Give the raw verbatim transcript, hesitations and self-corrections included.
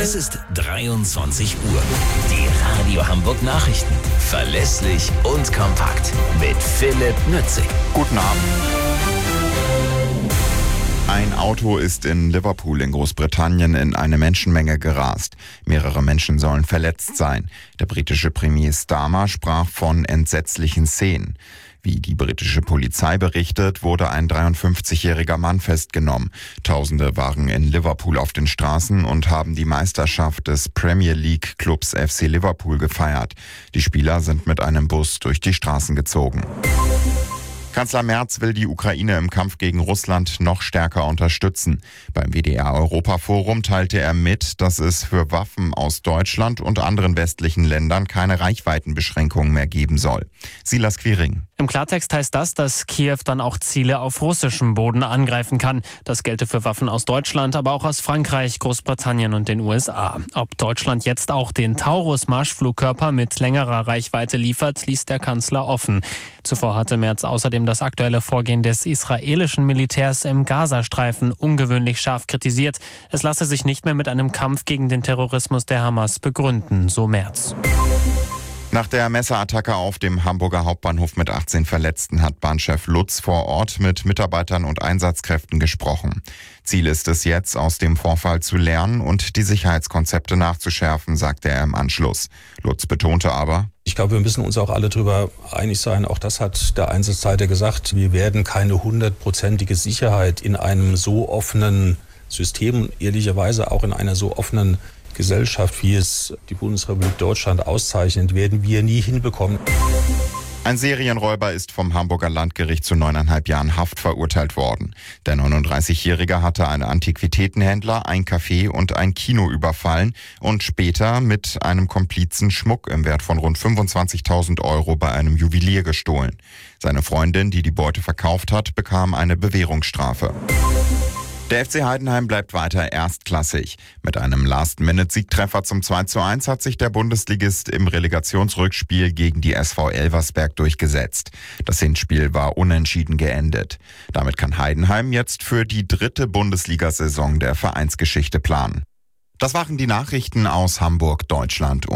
Es ist dreiundzwanzig Uhr. Die Radio Hamburg Nachrichten. Verlässlich und kompakt. Mit Philipp Nützig. Guten Abend. Ein Auto ist in Liverpool in Großbritannien in eine Menschenmenge gerast. Mehrere Menschen sollen verletzt sein. Der britische Premier Starmer sprach von entsetzlichen Szenen. Wie die britische Polizei berichtet, wurde ein dreiundfünfzigjähriger Mann festgenommen. Tausende waren in Liverpool auf den Straßen und haben die Meisterschaft des Premier League Clubs F C Liverpool gefeiert. Die Spieler sind mit einem Bus durch die Straßen gezogen. Kanzler Merz will die Ukraine im Kampf gegen Russland noch stärker unterstützen. Beim W D R-Europa-Forum teilte er mit, dass es für Waffen aus Deutschland und anderen westlichen Ländern keine Reichweitenbeschränkungen mehr geben soll. Silas Quiring. Im Klartext heißt das, dass Kiew dann auch Ziele auf russischem Boden angreifen kann. Das gelte für Waffen aus Deutschland, aber auch aus Frankreich, Großbritannien und den U S A. Ob Deutschland jetzt auch den Taurus-Marschflugkörper mit längerer Reichweite liefert, ließ der Kanzler offen. Zuvor hatte Merz außerdem das aktuelle Vorgehen des israelischen Militärs im Gazastreifen ungewöhnlich scharf kritisiert. Es lasse sich nicht mehr mit einem Kampf gegen den Terrorismus der Hamas begründen, so Merz. Nach der Messerattacke auf dem Hamburger Hauptbahnhof mit achtzehn Verletzten hat Bahnchef Lutz vor Ort mit Mitarbeitern und Einsatzkräften gesprochen. Ziel ist es jetzt, aus dem Vorfall zu lernen und die Sicherheitskonzepte nachzuschärfen, sagte er im Anschluss. Lutz betonte aber: Ich glaube, wir müssen uns auch alle darüber einig sein, auch das hat der Einsatzleiter gesagt, wir werden keine hundertprozentige Sicherheit in einem so offenen System, ehrlicherweise auch in einer so offenen Gesellschaft, wie es die Bundesrepublik Deutschland auszeichnet, werden wir nie hinbekommen. Ein Serienräuber ist vom Hamburger Landgericht zu neuneinhalb Jahren Haft verurteilt worden. Der neununddreißigjährige hatte einen Antiquitätenhändler, ein Café und ein Kino überfallen und später mit einem Komplizen Schmuck im Wert von rund fünfundzwanzigtausend Euro bei einem Juwelier gestohlen. Seine Freundin, die die Beute verkauft hat, bekam eine Bewährungsstrafe. Der F C Heidenheim bleibt weiter erstklassig. Mit einem Last-Minute-Siegtreffer zum zwei zu eins hat sich der Bundesligist im Relegationsrückspiel gegen die S V Elversberg durchgesetzt. Das Hinspiel war unentschieden geendet. Damit kann Heidenheim jetzt für die dritte Bundesliga-Saison der Vereinsgeschichte planen. Das waren die Nachrichten aus Hamburg, Deutschland und